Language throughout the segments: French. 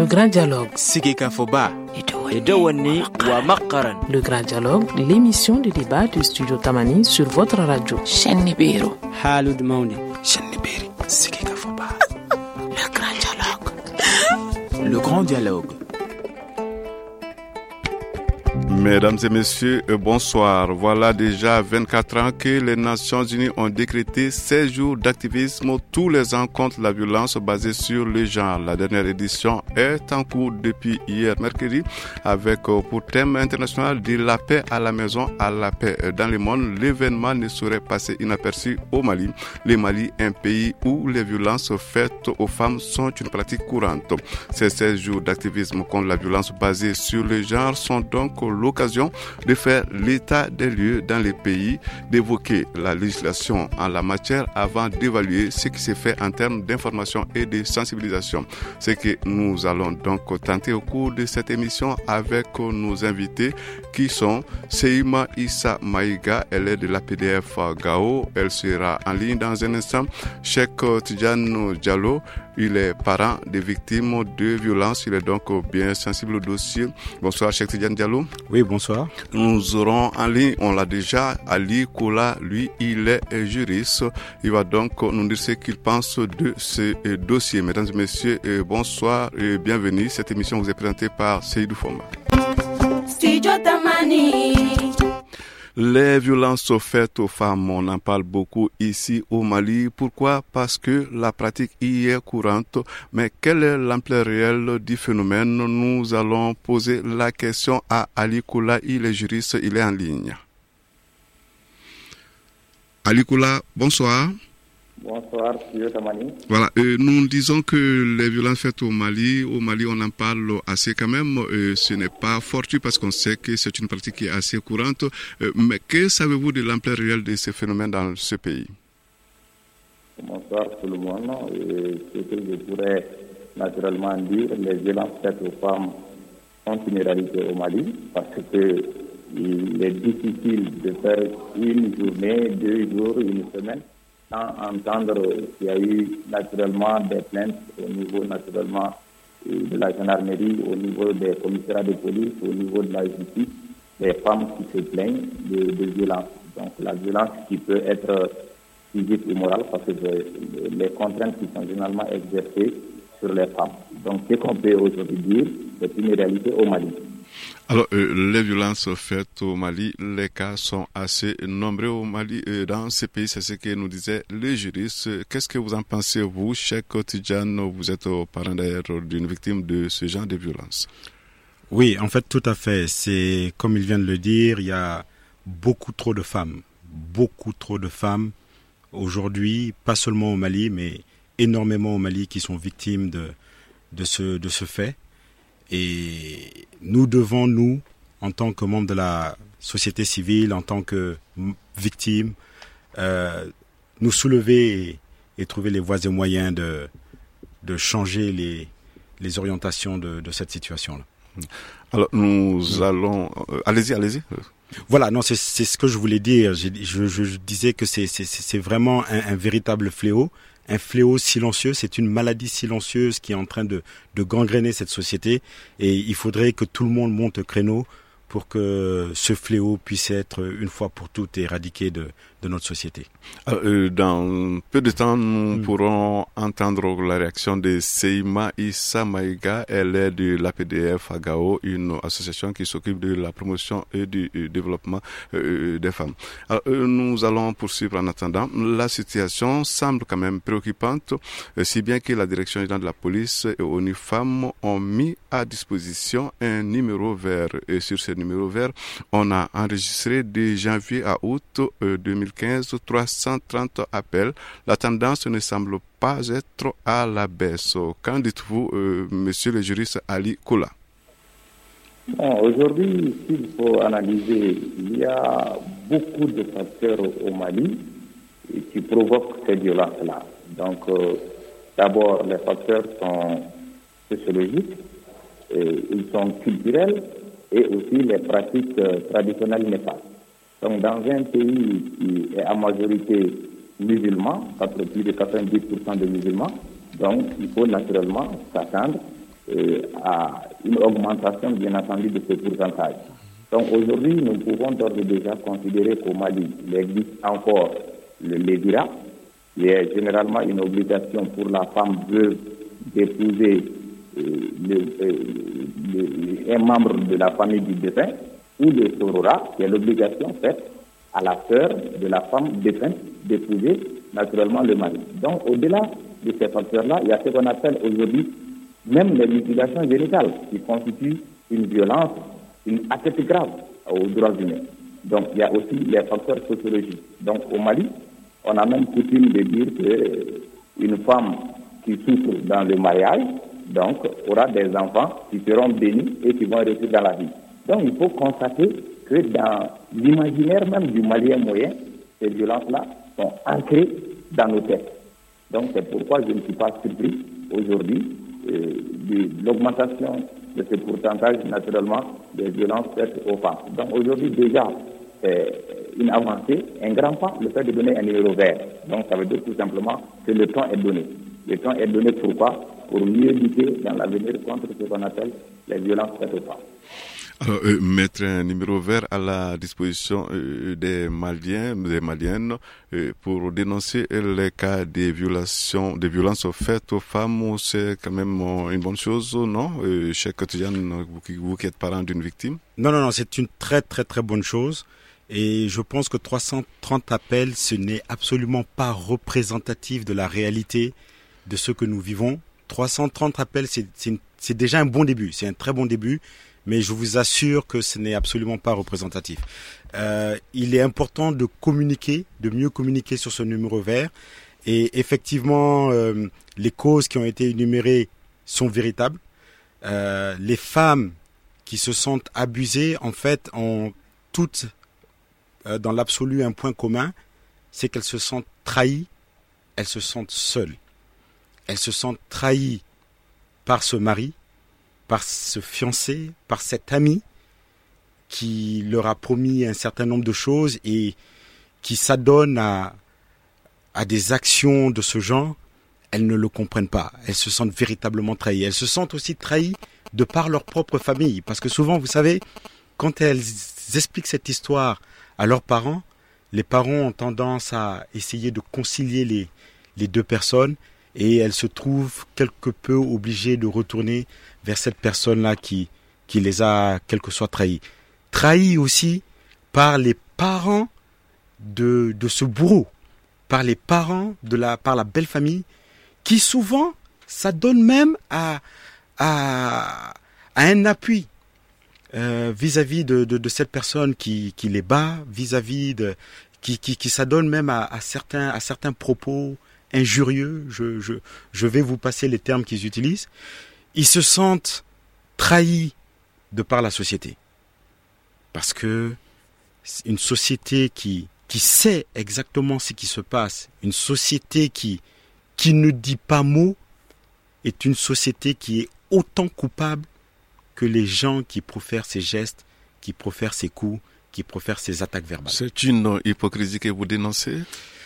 grand dialogue. Sigika Foba. Edouani wa Makaran. Le grand dialogue, l'émission de débat du studio Tamani sur votre radio. Chennibiru. Halud Mauni. Chennibiri. Sigika Foba. Le grand dialogue. Le grand dialogue. Mesdames et messieurs, bonsoir. Voilà déjà 24 ans que les Nations Unies ont décrété 16 jours d'activisme tous les ans contre la violence basée sur le genre. La dernière édition est en cours depuis hier mercredi avec pour thème international de la paix à la maison, à la paix dans le monde. L'événement ne saurait passer inaperçu au Mali. Le Mali, un pays où les violences faites aux femmes sont une pratique courante. Ces 16 jours d'activisme contre la violence basée sur le genre sont donc l'occasion de faire l'état des lieux dans les pays, d'évoquer la législation en la matière avant d'évaluer ce qui s'est fait en termes d'information et de sensibilisation. C'est que nous allons donc tenter au cours de cette émission avec nos invités qui sont Seima Issa Maïga, elle est de l'APDF Gao, elle sera en ligne dans un instant. Cheikh Tidjane Diallo, il est parent des victimes de violences, il est donc bien sensible au dossier. Bonsoir Cheikh Tidjane Diallo. Oui, bonsoir. Nous aurons en ligne, on l'a déjà, Ali Koula, lui, il est juriste. Il va donc nous dire ce qu'il pense de ce dossier. Mesdames et messieurs, bonsoir et bienvenue. Cette émission vous est présentée par Seydou Foma. Studio Tamani. Les violences faites aux femmes, on en parle beaucoup ici au Mali. Pourquoi? Parce que la pratique y est courante. Mais quelle est l'ampleur réelle du phénomène? Nous allons poser la question à Ali Koula, il est juriste, il est en ligne. Ali Koula, bonsoir. Bonsoir, Studio Tamani. Voilà, nous disons que les violences faites au Mali, on en parle assez quand même. Ce n'est pas fortuit parce qu'on sait que c'est une pratique qui est assez courante. Mais que savez-vous de l'ampleur réelle de ces phénomènes dans ce pays? Bonsoir tout le monde. Ce que je pourrais naturellement dire, les violences faites aux femmes sont une réalité au Mali parce que il est difficile de faire une journée, 2 jours, une semaine sans entendre qu'il y a eu naturellement des plaintes au niveau naturellement de la gendarmerie, au niveau des commissariats de police, au niveau de la justice, des femmes qui se plaignent de violence. Donc la violence qui peut être physique ou morale parce que les contraintes qui sont généralement exercées sur les femmes. Donc ce qu'on peut aujourd'hui dire, c'est une réalité au Mali. Alors, les violences faites au Mali, les cas sont assez nombreux au Mali. Dans ces pays, c'est ce que nous disait le juriste. Qu'est-ce que vous en pensez, vous, Cheikh Tidjane? Vous êtes parent d'ailleurs d'une victime de ce genre de violence. Oui, en fait, tout à fait. C'est, comme il vient de le dire, il y a beaucoup trop de femmes aujourd'hui, pas seulement au Mali, mais énormément au Mali qui sont victimes de ce fait. Et nous devons, nous, en tant que membres de la société civile, en tant que victimes, nous soulever et trouver les voies et moyens de changer les orientations de cette situation-là. Alors, nous allons... Allez-y. Voilà, non, c'est ce que je voulais dire. Je disais que c'est vraiment un véritable fléau. Un fléau silencieux, c'est une maladie silencieuse qui est en train de gangréner cette société et il faudrait que tout le monde monte au créneau pour que ce fléau puisse être une fois pour toutes éradiqué de notre société. Dans peu de temps, nous pourrons entendre la réaction de Seima Issa Maïga. Elle est de l'APDF à Gao, une association qui s'occupe de la promotion et du développement des femmes. Alors, nous allons poursuivre en attendant. La situation semble quand même préoccupante, si bien que la direction générale de la police et ONU Femmes ont mis à disposition un numéro vert. Et sur ce numéro vert, on a enregistré de janvier à août 2015 330 appels. La tendance ne semble pas être à la baisse. Qu'en dites-vous, monsieur le juriste Ali Koula? Bon, aujourd'hui, s'il faut analyser, il y a beaucoup de facteurs au Mali qui provoquent ces violences-là. Donc, d'abord, les facteurs sont sociologiques, ils sont culturels et aussi les pratiques traditionnelles néfastes. Donc, dans un pays qui est à majorité musulman, plus de 90% de musulmans, donc il faut naturellement s'attendre à une augmentation, bien entendu, de ce pourcentage. Donc aujourd'hui, nous pouvons d'ores et déjà considérer qu'au Mali, il existe encore le lévira, qui est généralement une obligation pour la femme veuve d'épouser un membre de la famille du défunt, ou le sorora, qui est l'obligation faite à la sœur de la femme défunte d'épouser naturellement le mari. Donc au-delà de ces facteurs-là, il y a ce qu'on appelle aujourd'hui même les mutilations génitales, qui constituent une violence, une atteinte grave aux droits humains. Donc il y a aussi les facteurs sociologiques. Donc au Mali, on a même coutume de dire qu'une femme qui souffre dans le mariage, donc aura des enfants qui seront bénis et qui vont réussir dans la vie. Donc il faut constater que dans l'imaginaire même du Malien moyen, ces violences-là sont ancrées dans nos têtes. Donc c'est pourquoi je ne suis pas surpris aujourd'hui de l'augmentation de ce pourcentage naturellement des violences faites aux femmes. Donc aujourd'hui déjà, c'est une avancée, un grand pas, le fait de donner un numéro vert. Donc ça veut dire tout simplement que le temps est donné. Le temps est donné pourquoi? Pour mieux lutter dans l'avenir contre ce qu'on appelle les violences faites aux femmes. Alors, mettre un numéro vert à la disposition des Maliens, des Maliennes, pour dénoncer les cas de violences faites aux femmes, c'est quand même une bonne chose, non? Cheikh Tidiane, vous qui êtes parent d'une victime? Non, c'est une très très très bonne chose. Et je pense que 330 appels, ce n'est absolument pas représentatif de la réalité de ce que nous vivons. 330 appels, c'est déjà un bon début, c'est un très bon début. Mais je vous assure que ce n'est absolument pas représentatif. Il est important de communiquer, de mieux communiquer sur ce numéro vert. Et effectivement, les causes qui ont été énumérées sont véritables. Les femmes qui se sentent abusées, en fait, ont toutes, dans l'absolu, un point commun, c'est qu'elles se sentent trahies, elles se sentent seules. Elles se sentent trahies par ce mari, par ce fiancé, par cet ami qui leur a promis un certain nombre de choses et qui s'adonne à des actions de ce genre, elles ne le comprennent pas. Elles se sentent véritablement trahies. Elles se sentent aussi trahies de par leur propre famille. Parce que souvent, vous savez, quand elles expliquent cette histoire à leurs parents, les parents ont tendance à essayer de concilier les deux personnes et elles se trouvent quelque peu obligées de retourner vers cette personne-là qui les a quelque soit trahis. Trahis aussi par les parents de ce bourreau, par les parents par la belle famille, qui souvent s'adonnent même à un appui vis-à-vis de cette personne qui les bat, vis-à-vis qui s'adonne même à certains propos injurieux. Je vais vous passer les termes qu'ils utilisent. Ils se sentent trahis de par la société. Parce que une société qui sait exactement ce qui se passe, une société qui ne dit pas mot, est une société qui est autant coupable que les gens qui profèrent ces gestes, qui profèrent ces coups, qui profèrent ces attaques verbales. C'est une hypocrisie que vous dénoncez?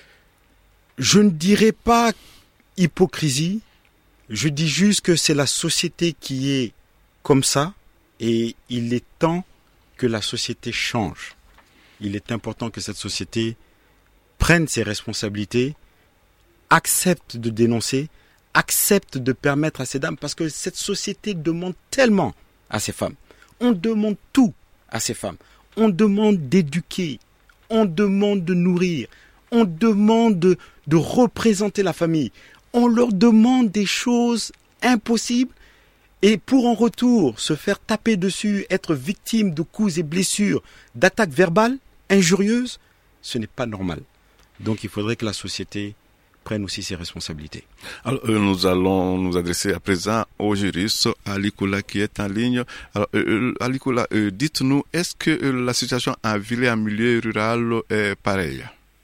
Je ne dirais pas hypocrisie. Je dis juste que c'est la société qui est comme ça et il est temps que la société change. Il est important que cette société prenne ses responsabilités, accepte de dénoncer, accepte de permettre à ces dames, parce que cette société demande tellement à ces femmes. On demande tout à ces femmes. On demande d'éduquer, on demande de nourrir, on demande de représenter la famille. On leur demande des choses impossibles et pour en retour se faire taper dessus, être victime de coups et blessures, d'attaques verbales injurieuses, ce n'est pas normal. Donc il faudrait que la société prenne aussi ses responsabilités. Alors, nous allons nous adresser à présent au juriste Ali Koula qui est en ligne. Alors, Ali Koula, dites-nous, est-ce que la situation en ville et en milieu rural est pareille?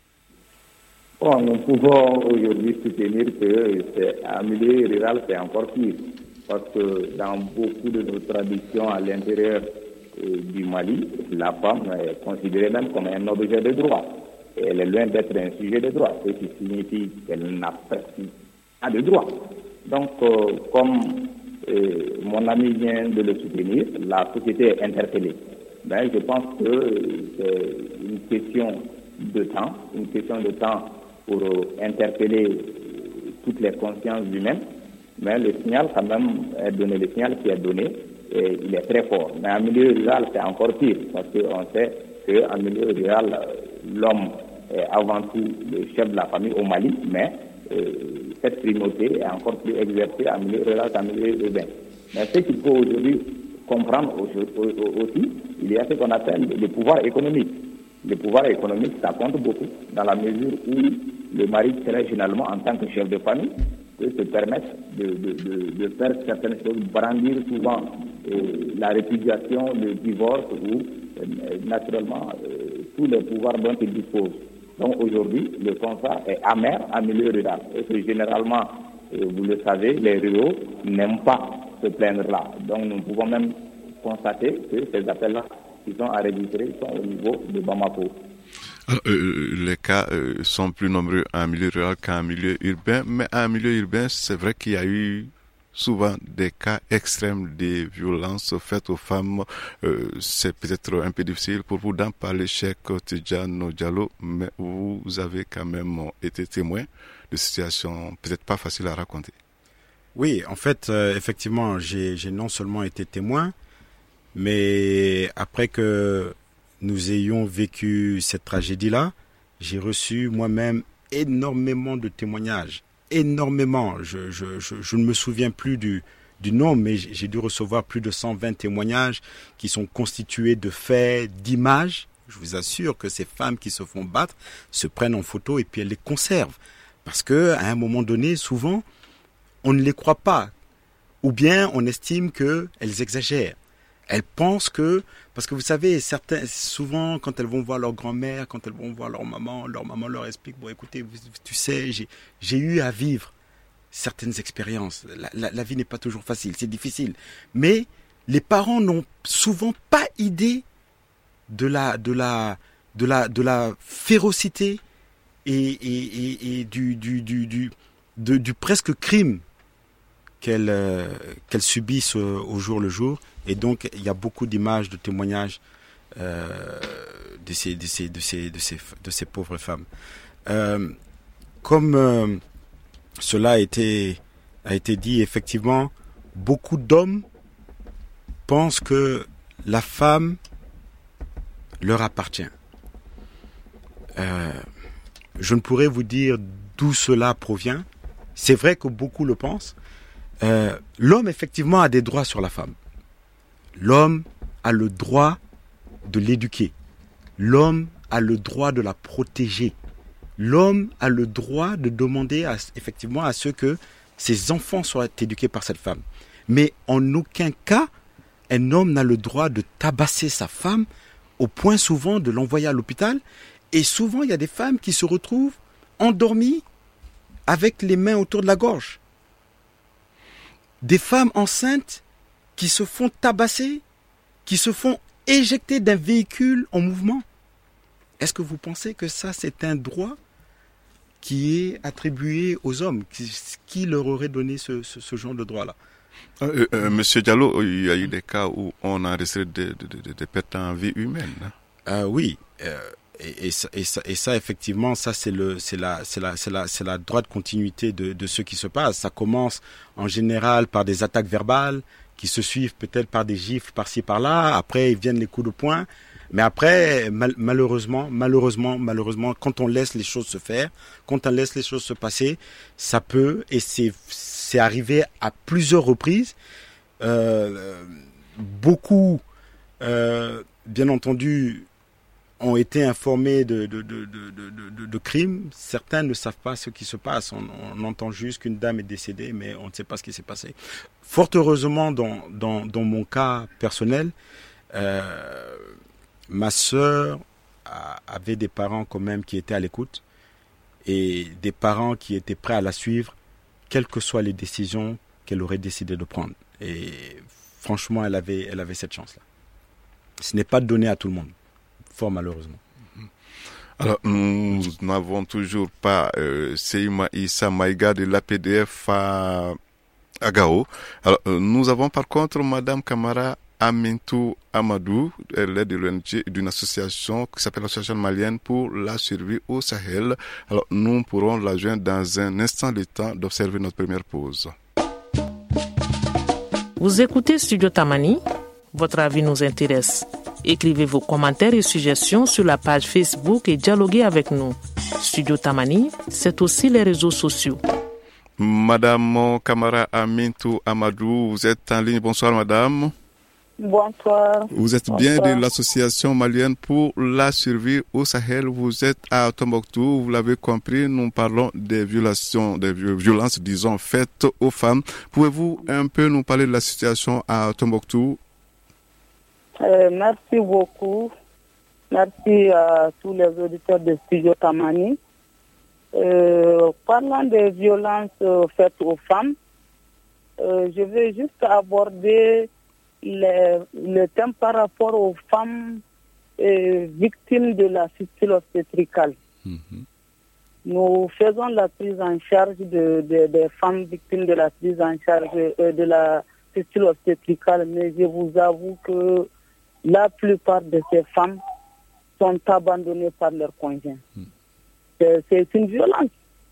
Bon, nous pouvons aujourd'hui soutenir que en milieu rural, c'est encore pire. Parce que dans beaucoup de nos traditions à l'intérieur du Mali, la femme est considérée même comme un objet de droit. Et elle est loin d'être un sujet de droit, ce qui signifie qu'elle n'a presque pas de droit. Donc, comme mon ami vient de le soutenir, la société est interpellée. Mais je pense que c'est une question de temps pour interpeller toutes les consciences humaines. Mais le signal quand même est donné, le signal qui est donné, et il est très fort. Mais en milieu rural, c'est encore pire, parce qu'on sait qu'en milieu rural, l'homme est avant tout le chef de la famille au Mali, mais cette primauté est encore plus exercée en milieu rural qu'en milieu urbain. Mais ce qu'il faut aujourd'hui comprendre aussi, il y a ce qu'on appelle le pouvoir économique. Le pouvoir économique, ça compte beaucoup, dans la mesure où le mari très généralement, en tant que chef de famille, peut se permettre de faire certaines choses, brandir souvent la répudiation, le divorce ou naturellement tous les pouvoirs dont il dispose. Donc aujourd'hui, le constat est amer en milieu rural. Et que généralement, vous le savez, les ruraux n'aiment pas se plaindre là. Donc nous pouvons même constater que ces appels-là qui sont enregistrés sont au niveau de Bamako. Alors, les cas sont plus nombreux en milieu rural qu'en milieu urbain, mais en milieu urbain, c'est vrai qu'il y a eu souvent des cas extrêmes de violences faites aux femmes. C'est peut-être un peu difficile pour vous d'en parler, Cheikh Tidjane Diallo, mais vous avez quand même été témoin de situations peut-être pas faciles à raconter. Oui, en fait, effectivement, j'ai non seulement été témoin, mais après que nous ayons vécu cette tragédie-là, j'ai reçu moi-même énormément de témoignages. Énormément. Je ne me souviens plus du nombre, mais j'ai dû recevoir plus de 120 témoignages qui sont constitués de faits, d'images. Je vous assure que ces femmes qui se font battre se prennent en photo et puis elles les conservent. Parce que à un moment donné, souvent, on ne les croit pas. Ou bien on estime qu'elles exagèrent. Elles pensent que, parce que vous savez, souvent, quand elles vont voir leur grand-mère, quand elles vont voir leur maman leur explique, bon, écoutez, tu sais, j'ai eu à vivre certaines expériences. La vie n'est pas toujours facile, c'est difficile. Mais les parents n'ont souvent pas idée de la férocité et du presque crime qu'elles subissent au jour le jour. Et donc, il y a beaucoup d'images, de témoignages de ces pauvres femmes. Comme cela a été dit, effectivement, beaucoup d'hommes pensent que la femme leur appartient. Je ne pourrais vous dire d'où cela provient. C'est vrai que beaucoup le pensent. L'homme, effectivement, a des droits sur la femme. L'homme a le droit de l'éduquer. L'homme a le droit de la protéger. L'homme a le droit de demander effectivement à ce que ses enfants soient éduqués par cette femme. Mais en aucun cas, un homme n'a le droit de tabasser sa femme au point souvent de l'envoyer à l'hôpital. Et souvent, il y a des femmes qui se retrouvent endormies avec les mains autour de la gorge. Des femmes enceintes qui se font tabasser, qui se font éjecter d'un véhicule en mouvement. Est-ce que vous pensez que ça, c'est un droit qui est attribué aux hommes? Qui leur aurait donné ce genre de droit-là? Monsieur Diallo, il y a eu des cas où on a enregistré des pertes en vie humaine. Oui, et ça, effectivement, ça c'est la droite continuité de ce qui se passe. Ça commence en général par des attaques verbales qui se suivent peut-être par des gifles par-ci par-là. Après, ils viennent les coups de poing. Mais après, malheureusement, quand on laisse les choses se faire, quand on laisse les choses se passer, ça peut, et c'est arrivé à plusieurs reprises. Beaucoup, bien entendu, ont été informés de crimes. Certains ne savent pas ce qui se passe. On entend juste qu'une dame est décédée, mais on ne sait pas ce qui s'est passé. Fort heureusement, dans mon cas personnel, ma sœur avait des parents quand même qui étaient à l'écoute et des parents qui étaient prêts à la suivre, quelles que soient les décisions qu'elle aurait décidé de prendre. Et franchement, elle avait cette chance-là. Ce n'est pas donné à tout le monde, fort malheureusement. Alors, nous n'avons toujours pas Seima Issa Maïga de l'APDF à à Gao. Alors, nous avons par contre Madame Kamara Amintou Amadou, elle est de l'ONG d'une association qui s'appelle l'Association malienne pour la survie au Sahel. Alors, nous pourrons la joindre dans un instant, le temps d'observer notre première pause. Vous écoutez Studio Tamani, votre avis nous intéresse. Écrivez vos commentaires et suggestions sur la page Facebook et dialoguez avec nous. Studio Tamani, c'est aussi les réseaux sociaux. Madame Kamara Amintou Amadou, vous êtes en ligne. Bonsoir madame. Bonsoir. Vous êtes bien de l'association malienne pour la survie au Sahel. Vous êtes à Tombouctou. Vous l'avez compris, nous parlons des violences, disons, faites aux femmes. Pouvez-vous un peu nous parler de la situation à Tombouctou? Merci beaucoup. Merci à tous les auditeurs de Studio Tamani. Parlant des violences faites aux femmes, je vais juste aborder le thème par rapport aux femmes victimes de la fistule obstétricale. Nous faisons la prise en charge des femmes victimes de la prise en charge de la fistule obstétricale, mais je vous avoue que la plupart de ces femmes sont abandonnées par leurs conjoints. C'est une violence.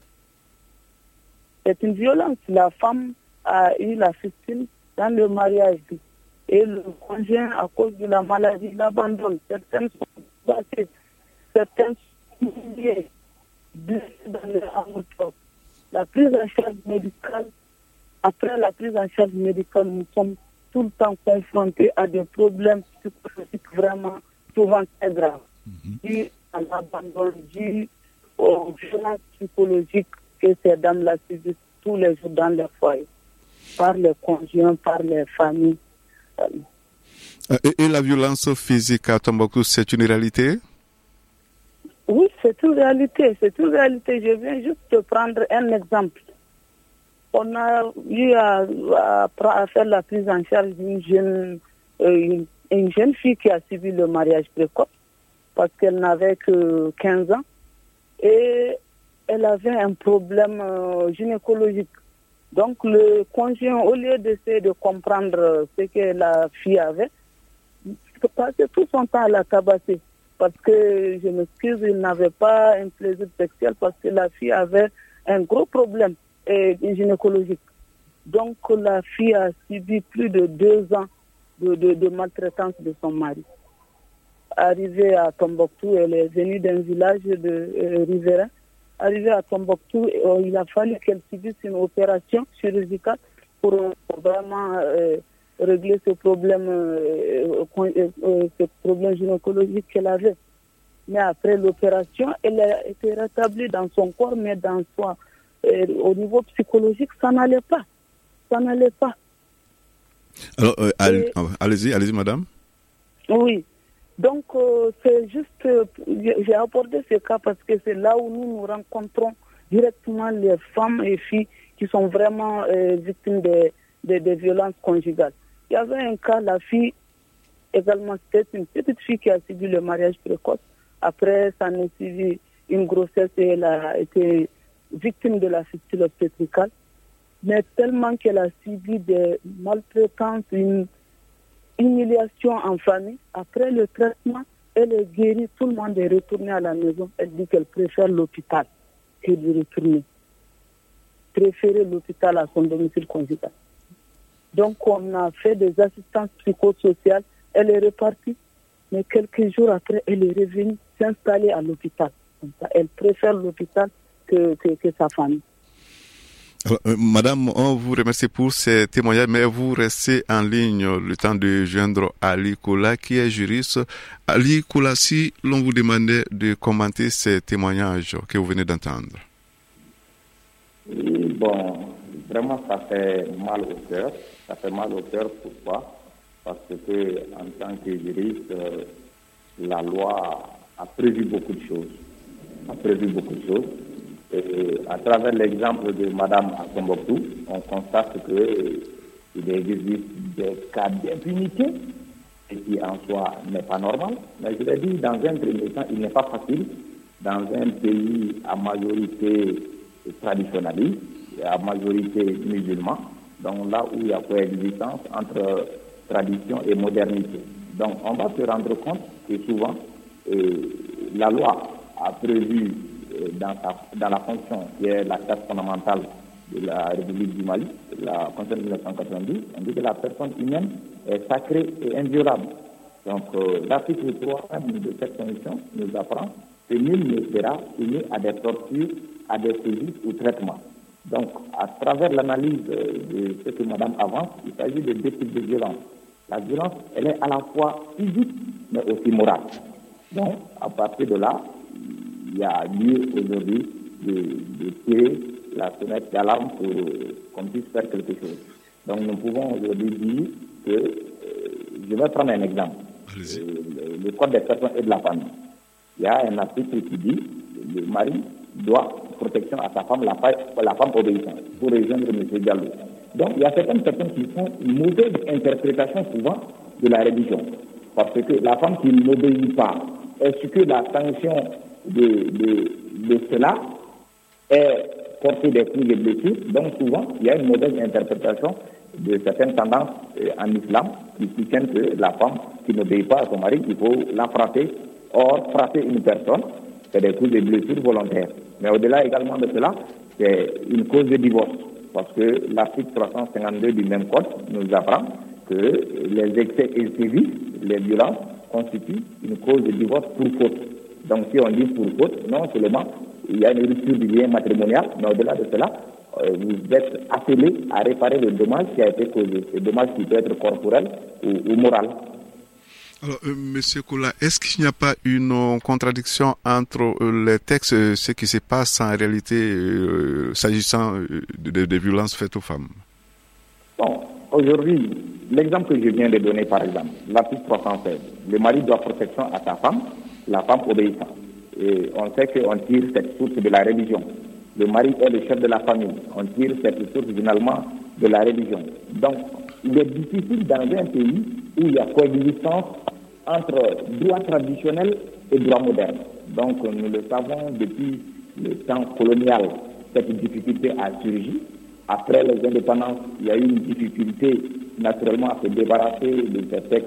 C'est une violence. La femme a eu la fistule dans le mariage et le conjoint, à cause de la maladie, l'abandonne. Certaines sont blessées, certaines sont humiliées, blessées dans leur amour. La prise en charge médicale, après la prise en charge médicale, nous sommes tout le temps confrontés à des problèmes psychologiques vraiment souvent très graves. Dû à l'abandon, dû aux violences psychologiques que ces dames-là subissent tous les jours dans leur foyer, par les conjoints, par les familles. Et la violence physique à Tombouctou, c'est une réalité? Oui, c'est une réalité. C'est une réalité. Je viens juste te prendre un exemple. On a eu à faire la prise en charge d'une une jeune fille qui a subi le mariage précoce parce qu'elle n'avait que 15 ans et elle avait un problème gynécologique. Donc le conjoint, au lieu d'essayer de comprendre ce que la fille avait, il passait tout son temps à la tabasser parce que, je m'excuse, il n'avait pas un plaisir sexuel parce que la fille avait un gros problème gynécologique. Donc la fille a subi plus de 2 ans de maltraitance de son mari. Arrivée à Tombouctou, elle est venue d'un village de riverain. Arrivée à Tombouctou, il a fallu qu'elle subisse une opération chirurgicale pour vraiment régler ce problème gynécologique qu'elle avait. Mais après l'opération, elle a été rétablie dans son corps, mais au niveau psychologique, ça n'allait pas. Ça n'allait pas. Alors, allez-y, madame. Oui. Donc, c'est juste, j'ai abordé ce cas parce que c'est là où nous rencontrons directement les femmes et filles qui sont vraiment victimes des violences conjugales. Il y avait un cas, la fille, également, c'était une petite fille qui a subi le mariage précoce. Après, ça a suivi une grossesse et elle a été victime de la fistule obstétricale. Mais tellement qu'elle a subi des maltraitances, une humiliation en famille. Après le traitement, elle est guérie, tout le monde est retourné à la maison. Elle dit qu'elle préfère l'hôpital que de retourner. Préférer l'hôpital à son domicile conjugal. Donc on a fait des assistances psychosociales. Elle est repartie, mais quelques jours après, elle est revenue s'installer à l'hôpital. Elle préfère l'hôpital que sa famille. Alors, madame, on vous remercie pour ces témoignages, mais vous restez en ligne le temps de joindre Ali Koula, qui est juriste. Ali Koula, si l'on vous demandait de commenter ces témoignages que vous venez d'entendre. Bon, vraiment, ça fait mal au cœur. Ça fait mal au cœur, pourquoi? Parce que, en tant que juriste, la loi a prévu beaucoup de choses. Et à travers l'exemple de Madame à Tombouctou, on constate qu'il existe des cas d'impunité, ce qui en soi n'est pas normal. Mais je l'ai dit, dans un premier temps, il n'est pas facile, dans un pays à majorité traditionnaliste, à majorité musulman, Donc là où il y a coexistence entre tradition et modernité. Donc on va se rendre compte que souvent, la loi a prévu dans la fonction qui est la charte fondamentale de la République du Mali, la Constitution de 1992, on dit que la personne humaine est sacrée et inviolable. Donc l'article 3 de cette constitution nous apprend que nul ne sera soumis à des tortures, à des sévices ou traitements. Donc à travers l'analyse de ce que Madame avance, il s'agit de deux types de violence. La violence, elle est à la fois physique mais aussi morale. Donc à partir de là, il y a lieu aujourd'hui de tirer la sonnette d'alarme pour qu'on puisse faire quelque chose. Donc nous pouvons aujourd'hui dire que, je vais prendre un exemple, le Code des personnes et de la famille. Il y a un article qui dit que le mari doit protection à sa femme, la femme obéissante, pour rejoindre M. Diallo. Donc il y a certaines personnes qui font une mauvaise interprétation souvent de la religion. Parce que la femme qui n'obéit pas, est-ce que la sanction de cela est porter des coups et blessures? Donc souvent, il y a une mauvaise interprétation de certaines tendances en islam qui soutiennent que la femme qui n'obéit pas à son mari, il faut la frapper. Or, frapper une personne, c'est des coups et blessures volontaires. Mais au-delà également de cela, c'est une cause de divorce. Parce que l'article 352 du même code nous apprend que les excès et sévices, les violences, constituent une cause de divorce pour faute. Donc si on dit pour faute, non seulement il y a une rupture du lien matrimonial, mais au-delà de cela, vous êtes appelé à réparer le dommage qui a été causé. Le dommage qui peut être corporel ou moral. Alors, Monsieur Koula, est-ce qu'il n'y a pas une contradiction entre les textes et ce qui se passe en réalité s'agissant des violences faites aux femmes? Bon, aujourd'hui, l'exemple que je viens de donner, par exemple, l'article 316, le mari doit protection à sa femme, la femme obéissante. Et on sait qu'on tire cette source de la religion. Le mari est le chef de la famille. On tire cette source finalement de la religion. Donc, il est difficile dans un pays où il y a coexistence entre droit traditionnel et droit moderne. Donc, nous le savons depuis le temps colonial, cette difficulté a surgi. Après les indépendances, il y a eu une difficulté naturellement à se débarrasser de ces textes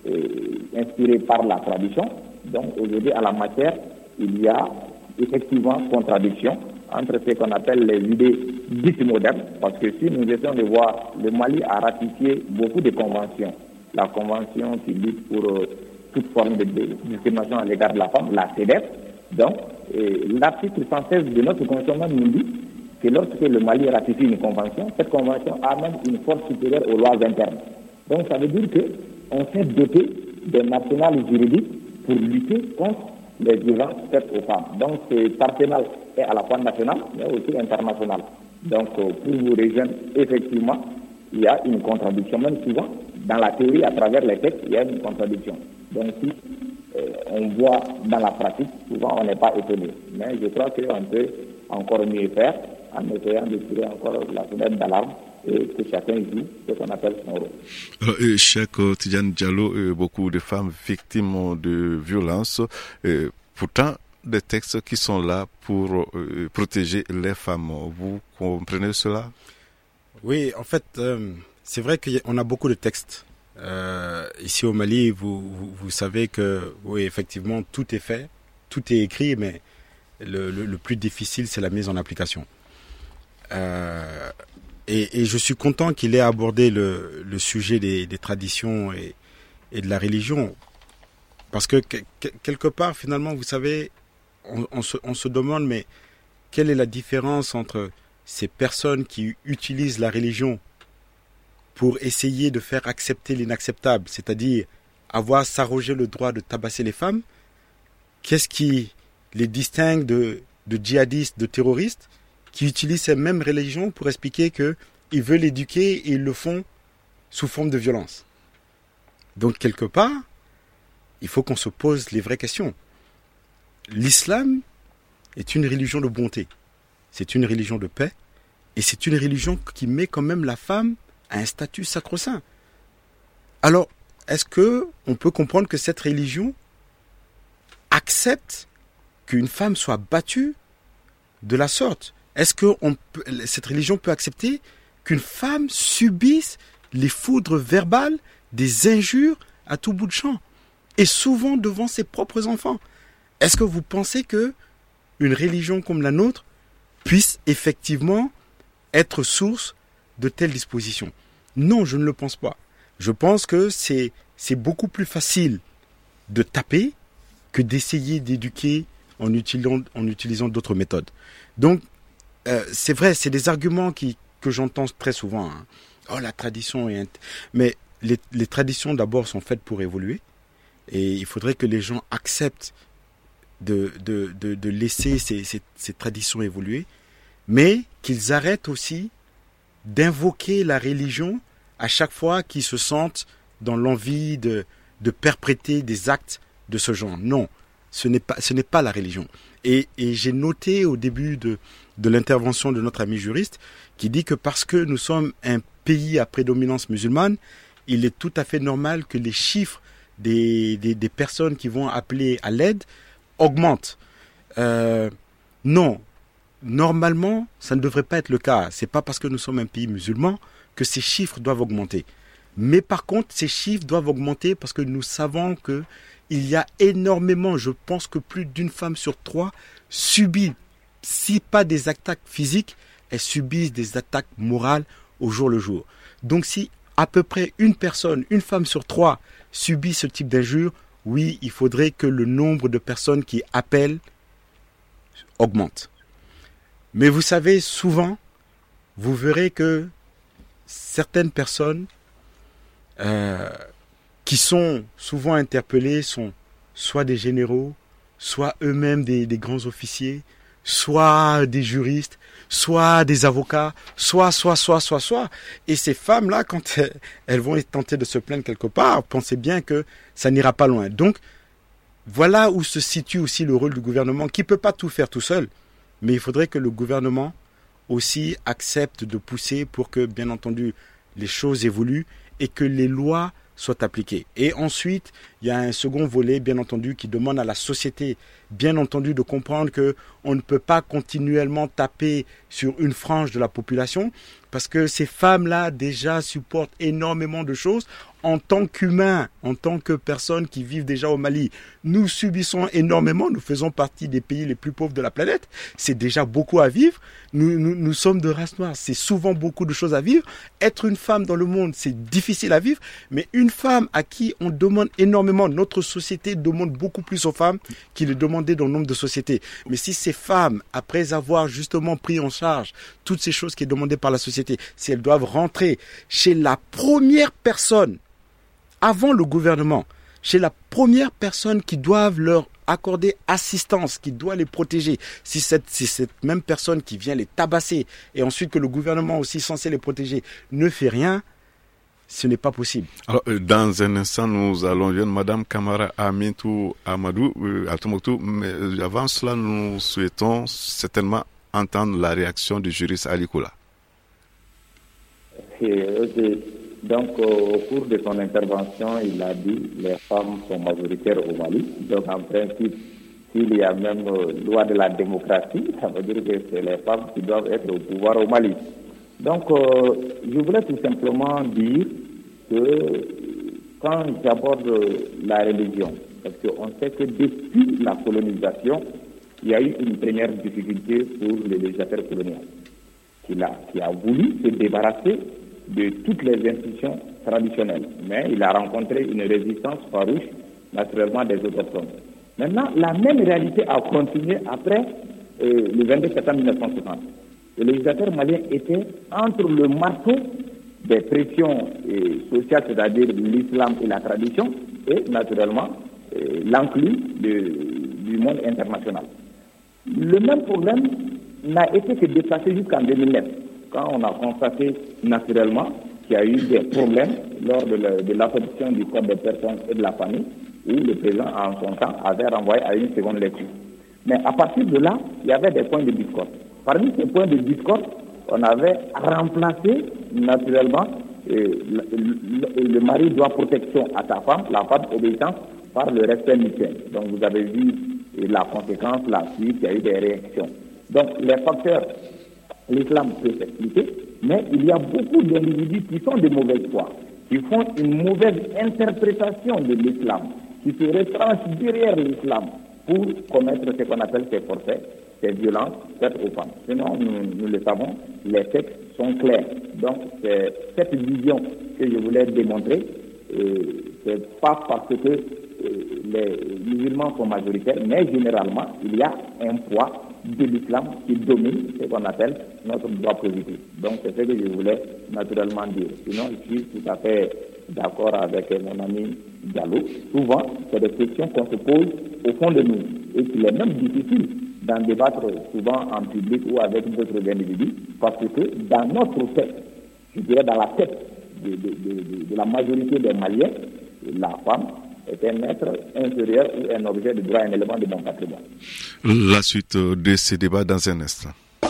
inspirés par la tradition. Donc, aujourd'hui, à la matière, il y a effectivement contradiction entre ce qu'on appelle les idées dites modernes, parce que si nous essayons de voir, le Mali a ratifié beaucoup de conventions. La convention qui lutte pour toute forme de discrimination à l'égard de la femme, la CEDEF. Donc, l'article 116 de notre convention même nous dit que lorsque le Mali ratifie une convention, cette convention a même une force supérieure aux lois internes. Donc, ça veut dire qu'on s'est doté d'un arsenal juridique pour lutter contre les violences faites aux femmes. Donc, cet arsenal est à la fois national, mais aussi international. Donc, pour vous rejoindre, effectivement, il y a une contradiction. Même souvent, dans la théorie, à travers les textes, il y a une contradiction. Donc, si on voit dans la pratique, souvent, on n'est pas étonné. Mais je crois qu'on peut encore mieux faire en essayant de tirer encore la sonnette d'alarme et que chacun joue ce qu'on appelle son rôle. Alors, Cheikh Tidiane Diallo, beaucoup de femmes victimes de violences, pourtant des textes qui sont là pour protéger les femmes. Vous comprenez cela? Oui, en fait, c'est vrai qu'on a beaucoup de textes. Ici au Mali, vous savez que, oui, effectivement, tout est fait, tout est écrit, mais le plus difficile, c'est la mise en application. Et je suis content qu'il ait abordé le sujet des traditions et de la religion. Parce que quelque part, finalement, vous savez, on se demande, mais quelle est la différence entre ces personnes qui utilisent la religion pour essayer de faire accepter l'inacceptable, c'est-à-dire s'arroger le droit de tabasser les femmes? Qu'est-ce qui les distingue de djihadistes, de terroristes, qui utilisent ces mêmes religions pour expliquer qu'ils veulent éduquer et ils le font sous forme de violence? Donc, quelque part, il faut qu'on se pose les vraies questions. L'islam est une religion de bonté, c'est une religion de paix, et c'est une religion qui met quand même la femme à un statut sacro-saint. Alors, est-ce qu'on peut comprendre que cette religion accepte qu'une femme soit battue de la sorte? Est-ce que cette religion peut accepter qu'une femme subisse les foudres verbales, des injures à tout bout de champ, et souvent devant ses propres enfants. Est-ce que vous pensez que une religion comme la nôtre puisse effectivement être source de telles dispositions? Non, je ne le pense pas. Je pense que c'est beaucoup plus facile de taper que d'essayer d'éduquer en utilisant d'autres méthodes. Donc, c'est vrai, c'est des arguments que j'entends très souvent. Hein. Oh, la tradition est... Mais les traditions, d'abord, sont faites pour évoluer. Et il faudrait que les gens acceptent de laisser ces traditions évoluer, mais qu'ils arrêtent aussi d'invoquer la religion à chaque fois qu'ils se sentent dans l'envie de perpétrer des actes de ce genre. Non, ce n'est pas la religion. Et j'ai noté au début de l'intervention de notre ami juriste qui dit que parce que nous sommes un pays à prédominance musulmane, il est tout à fait normal que les chiffres des personnes qui vont appeler à l'aide augmentent. Non, normalement, ça ne devrait pas être le cas. C'est pas parce que nous sommes un pays musulman que ces chiffres doivent augmenter. Mais par contre, ces chiffres doivent augmenter parce que nous savons que il y a énormément, je pense que plus d'une femme sur 3 subit, si pas des attaques physiques, elles subissent des attaques morales au jour le jour. Donc si à peu près une femme sur 3 subit ce type d'injure, oui, il faudrait que le nombre de personnes qui appellent augmente. Mais vous savez, souvent, vous verrez que certaines personnes qui sont souvent interpellées sont soit des généraux, soit eux-mêmes des grands officiers, soit des juristes, soit des avocats, soit. Et ces femmes-là, quand elles vont tenter de se plaindre quelque part, pensez bien que ça n'ira pas loin. Donc, voilà où se situe aussi le rôle du gouvernement, qui ne peut pas tout faire tout seul, mais il faudrait que le gouvernement aussi accepte de pousser pour que, bien entendu, les choses évoluent et que les lois soient appliquées. Et ensuite, il y a un second volet, bien entendu, qui demande à la société, bien entendu, de comprendre que on ne peut pas continuellement taper sur une frange de la population, parce que ces femmes-là déjà supportent énormément de choses. En tant qu'humains, en tant que personnes qui vivent déjà au Mali, nous subissons énormément, nous faisons partie des pays les plus pauvres de la planète, c'est déjà beaucoup à vivre, nous sommes de race noire, c'est souvent beaucoup de choses à vivre, être une femme dans le monde, c'est difficile à vivre, mais une femme à qui on demande énormément, notre société demande beaucoup plus aux femmes qu'il est demandé dans le nombre de sociétés. Mais si ces femmes, après avoir justement pris en charge toutes ces choses qui sont demandées par la société, si elles doivent rentrer chez la première personne, avant le gouvernement, chez la première personne qui doivent leur accorder assistance, qui doit les protéger, si cette même personne qui vient les tabasser et ensuite que le gouvernement aussi censé les protéger ne fait rien, ce n'est pas possible. Alors, dans un instant, nous allons voir Madame Kamara Amintou Amadou Altomoktou, mais avant cela, nous souhaitons certainement entendre la réaction du juriste Ali Koula. Donc, au cours de son intervention, il a dit que les femmes sont majoritaires au Mali. Donc, en principe, s'il y a même loi de la démocratie, ça veut dire que c'est les femmes qui doivent être au pouvoir au Mali. Donc, je voulais tout simplement dire que quand j'aborde la religion, parce qu'on sait que depuis la colonisation, il y a eu une première difficulté pour les législateurs coloniaux, qui a voulu se débarrasser de toutes les institutions traditionnelles. Mais il a rencontré une résistance farouche, naturellement, des autochtones. Maintenant, la même réalité a continué après le 22 septembre 1960. Le législateur malien était entre le marteau des pressions sociales, c'est-à-dire l'islam et la tradition, et naturellement, l'enclus du monde international. Le même problème n'a été que déplacé jusqu'en 2009. Quand on a constaté naturellement qu'il y a eu des problèmes lors de l'adoption du Code des personnes et de la famille, où le président, en son temps, avait renvoyé à une seconde lecture. Mais à partir de là, il y avait des points de discorde. Parmi ces points de discorde, on avait remplacé naturellement le mari doit protection à sa femme, la femme obéissance par le respect mutuel. Donc vous avez vu la conséquence, la suite, il y a eu des réactions. Donc les facteurs l'islam peut s'expliquer, mais il y a beaucoup d'individus qui sont de mauvaise foi, qui font une mauvaise interprétation de l'islam, qui se retranchent derrière l'islam pour commettre ce qu'on appelle ces forfaits, ces violences faites aux femmes. Sinon, nous le savons, les textes sont clairs. Donc, c'est cette vision que je voulais démontrer. C'est pas parce que les musulmans sont majoritaires, mais généralement, il y a un poids de l'islam qui domine ce qu'on appelle notre droit positif. Donc, c'est ce que je voulais naturellement dire. Sinon, je suis tout à fait d'accord avec mon ami Diallo. Souvent, c'est des questions qu'on se pose au fond de nous et qu'il est même difficile d'en débattre souvent en public ou avec d'autres individus, parce que dans notre tête, je dirais dans la tête de la majorité des Maliens, la femme est un être inférieur ou un objet de droit, un élément de mon patrimoine. La suite de ces débats dans un instant.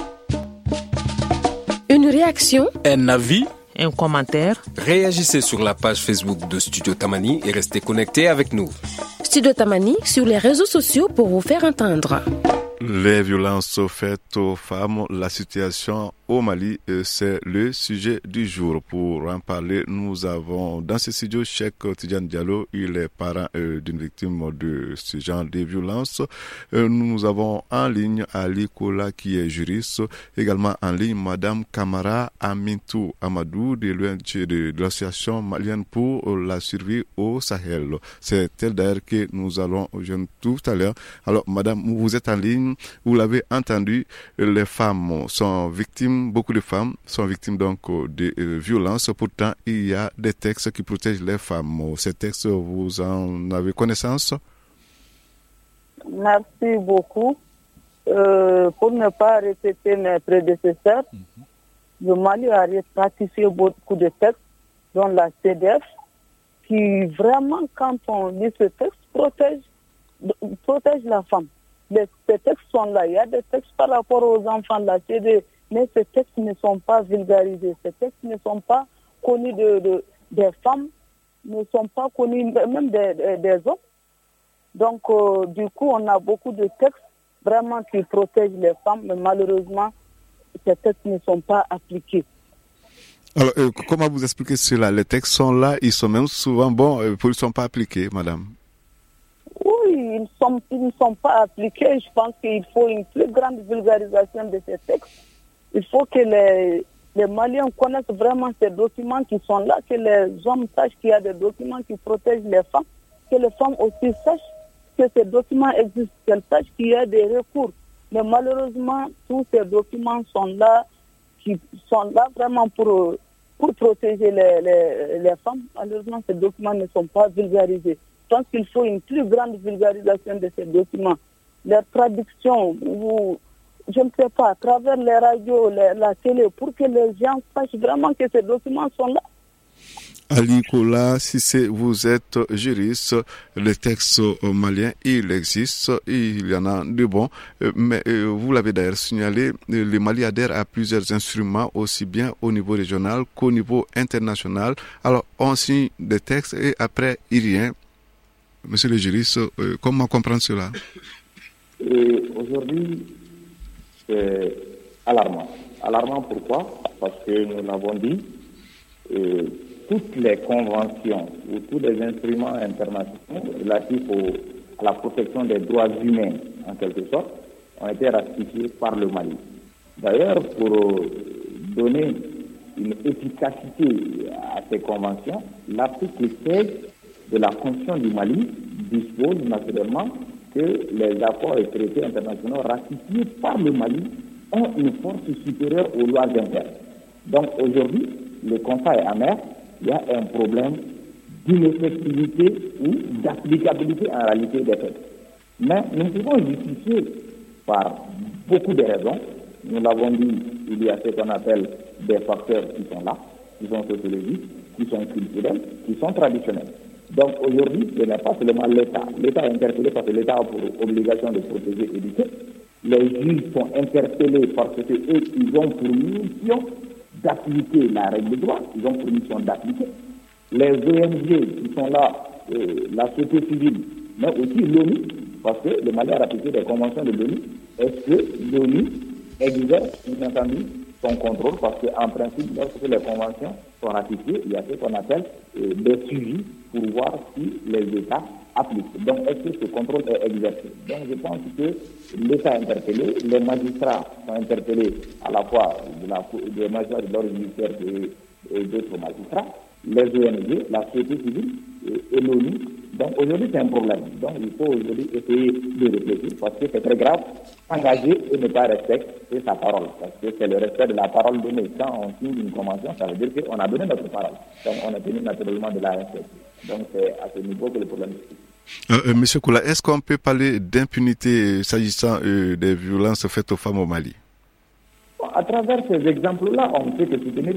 Une réaction, Un avis, un commentaire. Réagissez sur la page Facebook de Studio Tamani et restez connectés avec nous. Studio Tamani sur les réseaux sociaux pour vous faire entendre. Les violences faites aux femmes, la situation au Mali, c'est le sujet du jour. Pour en parler, nous avons dans ce studio Cheikh Tidiane Diallo, il est parent d'une victime de ce genre de violence. Nous avons en ligne Ali Kola qui est juriste, également en ligne Madame Kamara Amintou Amadou de l'ONG de l'association malienne pour la survie au Sahel. C'est elle d'ailleurs que nous allons rejoindre tout à l'heure. Alors Madame, vous êtes en ligne. Vous l'avez entendu, les femmes sont victimes, beaucoup de femmes sont victimes donc de violences. Pourtant, il y a des textes qui protègent les femmes. Ces textes, vous en avez connaissance? Merci beaucoup. Pour ne pas répéter mes prédécesseurs, le Mali a ratifié beaucoup de textes, dont la CDF, qui vraiment, quand on lit ce texte, protège la femme. Ces textes sont là. Il y a des textes par rapport aux enfants de la CDF, mais ces textes ne sont pas vulgarisés. Ces textes ne sont pas connus des femmes, ne sont pas connus même des hommes. Donc, du coup, on a beaucoup de textes vraiment qui protègent les femmes, mais malheureusement, ces textes ne sont pas appliqués. Alors, comment vous expliquez cela? Les textes sont là, ils sont même souvent bons, ils ne sont pas appliqués, madame. Oui, ils ne sont pas appliqués. Je pense qu'il faut une plus grande vulgarisation de ces textes. Il faut que les Maliens connaissent vraiment ces documents qui sont là, que les hommes sachent qu'il y a des documents qui protègent les femmes, que les femmes aussi sachent que ces documents existent, qu'elles sachent qu'il y a des recours. Mais malheureusement, tous ces documents sont là vraiment pour protéger les femmes. Malheureusement, ces documents ne sont pas vulgarisés. Je pense qu'il faut une plus grande vulgarisation de ces documents. Leur traduction, je ne sais pas, à travers les radios, la télé, pour que les gens sachent vraiment que ces documents sont là. Ali Kola, si vous êtes juriste, les textes maliens, il existe, il y en a de bons, mais vous l'avez d'ailleurs signalé, le Mali adhère à plusieurs instruments, aussi bien au niveau régional qu'au niveau international. Alors, on signe des textes et après, il n'y a rien. Monsieur le juriste, comment comprendre cela? Aujourd'hui, c'est alarmant. Alarmant pourquoi? Parce que nous l'avons dit, toutes les conventions ou tous les instruments internationaux relatifs à la protection des droits humains, en quelque sorte, ont été ratifiés par le Mali. D'ailleurs, pour donner une efficacité à ces conventions, l'article 16 de la Constitution du Mali dispose naturellement que les accords et traités internationaux ratifiés par le Mali ont une force supérieure aux lois internes. Donc aujourd'hui, le constat est amer, il y a un problème d'ineffectivité ou d'applicabilité en réalité des faits. Mais nous pouvons justifier par beaucoup de raisons. Nous l'avons dit, il y a ce qu'on appelle des facteurs qui sont là, qui sont sociologiques, qui sont culturels, qui sont traditionnels. Donc aujourd'hui, ce n'est pas seulement l'État. L'État est interpellé parce que l'État a pour obligation de protéger et d'éduquer. Les juges sont interpellés parce que eux, ils ont pour mission d'appliquer la règle de droit, ils ont pour mission d'appliquer. Les ONG qui sont là, la société civile, mais aussi l'ONU, parce que le Mali a ratifié des conventions de l'ONU. Est-ce que l'ONU exerce, bien entendu, son contrôle, parce qu'en principe, lorsque les conventions sont ratifiées, il y a ce qu'on appelle des suivis pour voir si les États appliquent. Donc, est-ce que ce contrôle est exercé? Donc, je pense que l'État est interpellé, les magistrats sont interpellés à la fois des magistrats de l'ordre judiciaire et d'autres magistrats, les ONG, la société civile et l'ONU. Donc, aujourd'hui, c'est un problème. Donc, il faut aujourd'hui essayer de réfléchir, parce que c'est très grave, s'engager et ne pas respecter sa parole, parce que c'est le respect de la parole donnée. Quand on signe une convention, ça veut dire qu'on a donné notre parole. Donc, on a tenu naturellement de la respecter. Donc, c'est à ce niveau que le problème est. Monsieur Koula, est-ce qu'on peut parler d'impunité s'agissant des violences faites aux femmes au Mali? À travers ces exemples-là, on ne peut que soutenir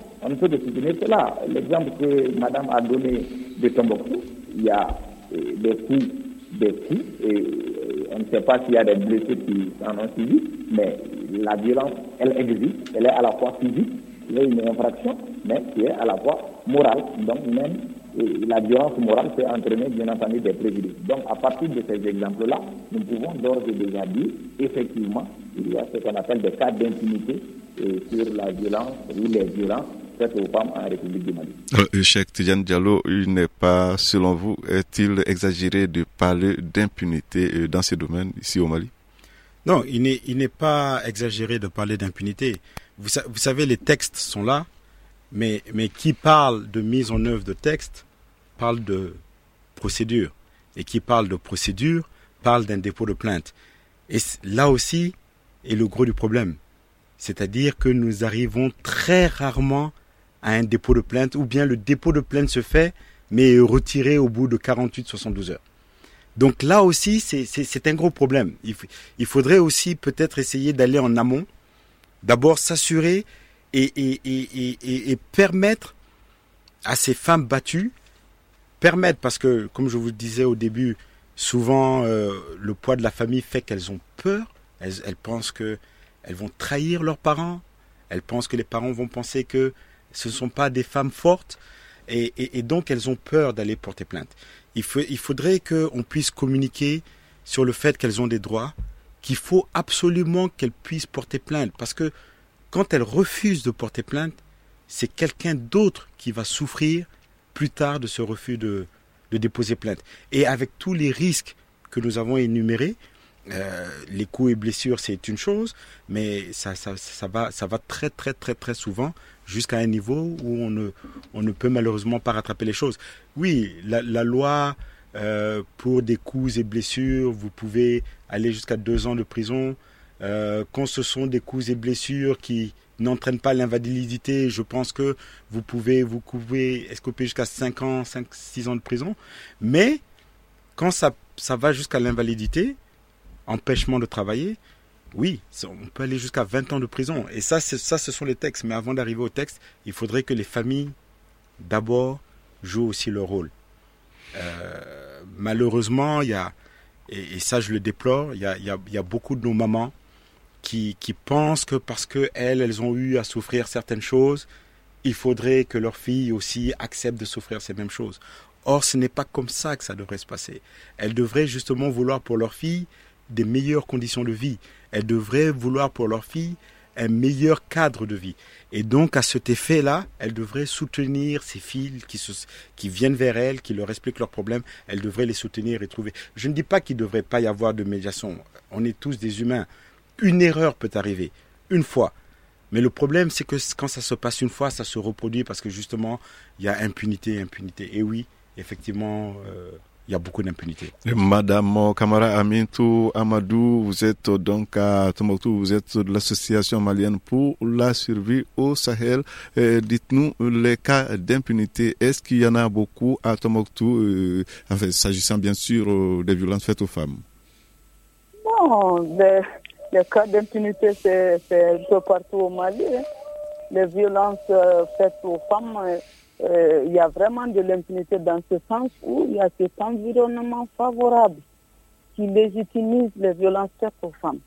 cela. L'exemple que Madame a donné de Tombouctou, il y a des coups, et on ne sait pas s'il y a des blessés qui en ont suivi, mais la violence, elle existe, elle est à la fois physique, il y a une infraction, mais qui est à la fois morale. Donc même la violence morale peut entraîner bien entendu des préjudices. Donc à partir de ces exemples-là, nous pouvons d'ores et déjà dire, effectivement, il y a ce qu'on appelle des cas d'impunité sur la violence ou les violences faites aux femmes en République du Mali. Cheikh Tidiane Diallo, il n'est pas, selon vous, est-il exagéré de parler d'impunité dans ces domaines ici au Mali? Non, il n'est pas exagéré de parler d'impunité. Vous savez, les textes sont là, mais qui parle de mise en œuvre de textes parle de procédure. Et qui parle de procédure parle d'un dépôt de plainte. Et là aussi est le gros du problème. C'est-à-dire que nous arrivons très rarement à un dépôt de plainte, ou bien le dépôt de plainte se fait, mais est retiré au bout de 48-72 heures. Donc là aussi, c'est un gros problème. Il faudrait aussi peut-être essayer d'aller en amont, d'abord s'assurer et permettre à ces femmes battues, parce que, comme je vous le disais au début, souvent le poids de la famille fait qu'elles ont peur, elles pensent qu'elles vont trahir leurs parents, elles pensent que les parents vont penser que ce ne sont pas des femmes fortes, et donc elles ont peur d'aller porter plainte. Il faudrait qu'on puisse communiquer sur le fait qu'elles ont des droits, qu'il faut absolument qu'elles puissent porter plainte, parce que quand elles refusent de porter plainte, c'est quelqu'un d'autre qui va souffrir plus tard de ce refus de déposer plainte. Et avec tous les risques que nous avons énumérés, les coups et blessures c'est une chose, mais ça va très très très très souvent jusqu'à un niveau où on ne peut malheureusement pas rattraper les choses. Oui, la loi pour des coups et blessures, vous pouvez aller jusqu'à 2 ans de prison. Quand ce sont des coups et blessures qui n'entraînent pas l'invalidité, je pense que vous pouvez escoper jusqu'à 5-6 ans de prison. Mais quand ça va jusqu'à l'invalidité, empêchement de travailler, oui, on peut aller jusqu'à 20 ans de prison. Et ça, ce sont les textes. Mais avant d'arriver au texte, il faudrait que les familles, d'abord, jouent aussi leur rôle. Malheureusement, il y a, et ça je le déplore, il y a beaucoup de nos mamans qui pensent que parce qu'elles ont eu à souffrir certaines choses, il faudrait que leurs filles aussi acceptent de souffrir ces mêmes choses. Or, ce n'est pas comme ça que ça devrait se passer. Elles devraient justement vouloir pour leurs filles des meilleures conditions de vie. Elles devraient vouloir pour leurs filles un meilleur cadre de vie. Et donc, à cet effet-là, elles devraient soutenir ces filles qui viennent vers elles, qui leur expliquent leurs problèmes. Elles devraient les soutenir et trouver. Je ne dis pas qu'il ne devrait pas y avoir de médiation. On est tous des humains. Une erreur peut arriver, une fois. Mais le problème, c'est que quand ça se passe une fois, ça se reproduit parce que justement, il y a impunité. Et oui, effectivement, il y a beaucoup d'impunité. Madame Kamara Amintou Amadou, vous êtes donc à Tombouctou, vous êtes de l'association malienne pour la survie au Sahel. Dites-nous les cas d'impunité. Est-ce qu'il y en a beaucoup à Tombouctou, s'agissant bien sûr des violences faites aux femmes? Bon, les cas d'impunité, c'est un peu partout au Mali. Les violences faites aux femmes, il y a vraiment de l'impunité dans ce sens où il y a cet environnement favorable qui légitimise les violences faites aux femmes.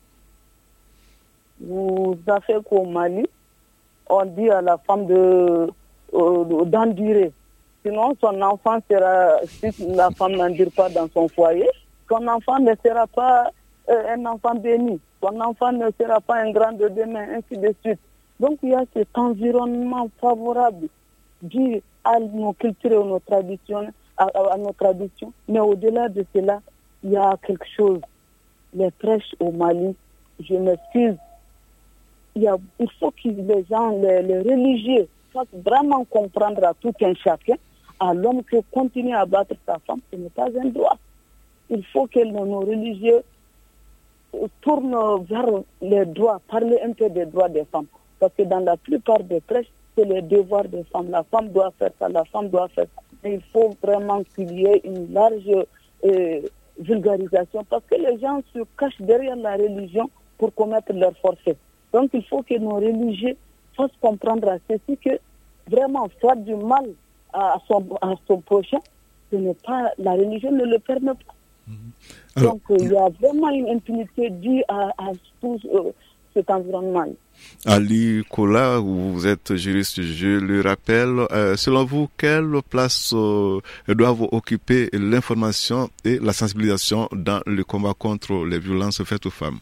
Vous savez qu'au Mali, on dit à la femme d'endurer. Sinon, son enfant sera, si la femme n'endure pas dans son foyer, son enfant ne sera pas un enfant béni. Son enfant ne sera pas un grand de demain, ainsi de suite. Donc il y a cet environnement favorable dû à nos cultures et nos traditions, à nos traditions. Mais au-delà de cela, il y a quelque chose. Les prêches au Mali, je m'excuse, il faut que les gens, les religieux, fassent vraiment comprendre à tout un chacun, à l'homme, que continuer à battre sa femme, ce n'est pas un droit. Il faut que nos religieux tournent vers les droits, parler un peu des droits des femmes. Parce que dans la plupart des prêches, c'est les devoirs des femmes. La femme doit faire ça, la femme doit faire ça. Mais il faut vraiment qu'il y ait une large vulgarisation, parce que les gens se cachent derrière la religion pour commettre leurs forfaits. Donc il faut que nos religieux fassent comprendre à ceux-ci que vraiment faire du mal à son prochain, ce n'est pas, la religion ne le permet pas. Alors, donc il y a vraiment une impunité due à tout cet environnement. Ali Kola, vous êtes juriste, je le rappelle. Selon vous, quelle place doivent occuper l'information et la sensibilisation dans le combat contre les violences faites aux femmes?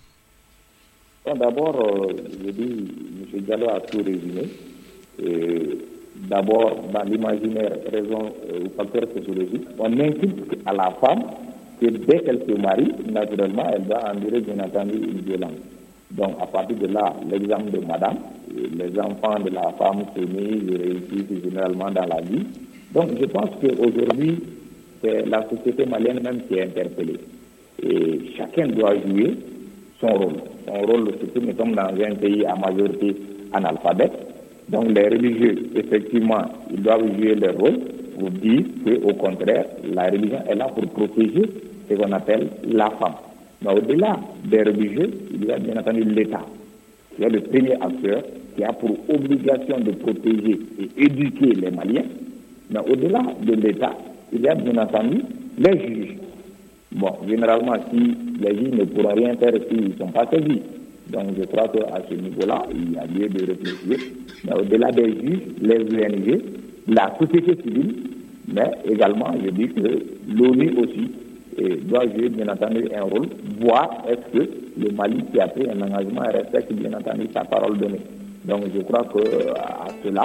D'abord, je dis, M. Diallo a tout résumé. D'abord, dans l'imaginaire, raison ou facteur sociologique, on inculque à la femme que dès qu'elle se marie, naturellement, elle va endurer bien entendu une violence. Donc, à partir de là, l'exemple de madame, les enfants de la femme s'aiment, ils réussissent généralement dans la vie. Donc, je pense qu'aujourd'hui, c'est la société malienne même qui est interpellée. Et chacun doit jouer son rôle. Son rôle, surtout, nous sommes dans un pays à majorité analphabète. Donc, les religieux, effectivement, ils doivent jouer leur rôle pour dire qu'au contraire, la religion est là pour protéger ce qu'on appelle la femme. Mais au-delà des religieux, il y a bien entendu l'État, qui est le premier acteur, qui a pour obligation de protéger et éduquer les Maliens. Mais au-delà de l'État, il y a bien entendu les juges. Bon, généralement, si les juges ne pourront rien faire s'ils ne sont pas saisis. Donc je crois qu'à ce niveau-là, il y a lieu de réfléchir. Mais au-delà des juges, les ONG, la société civile, mais également, je dis que l'ONU aussi doit jouer bien entendu un rôle, voir est-ce que le Mali qui a pris un engagement respecte bien entendu sa parole donnée. Donc je crois que à cela,